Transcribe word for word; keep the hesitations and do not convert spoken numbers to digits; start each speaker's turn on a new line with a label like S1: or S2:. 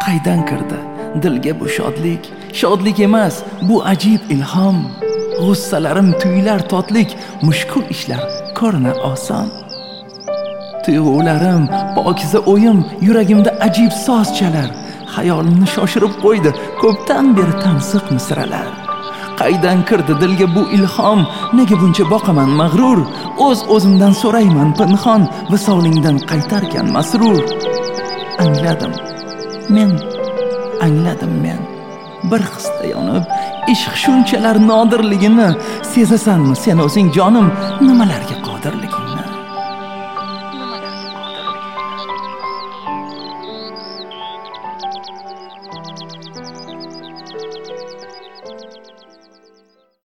S1: Qaydan kirdi dilga bu shodlik? Shodlik emas, bu ajib ilhom. G'ussalarim tuyular totlik, mushkul ishlar ko'rinar oson. Tuyg'ularim pokiza o'yim, yuragimda ajib soz chalar. Xayolimni shoshirib qo'ydi ko'pdan beri tansiq misralar. Qaydan kirdi dilga bu ilhom? Nega buncha boqaman mag'rur? O'z o'zimdan so'rayman pinhon, visolingdan qaytarkan masrur. Angladim men, angladim men. Bir hisda yonib, ishq shunchalar nodirligini sezasanmi sen o'zing jonim, nimalarga qodirliging?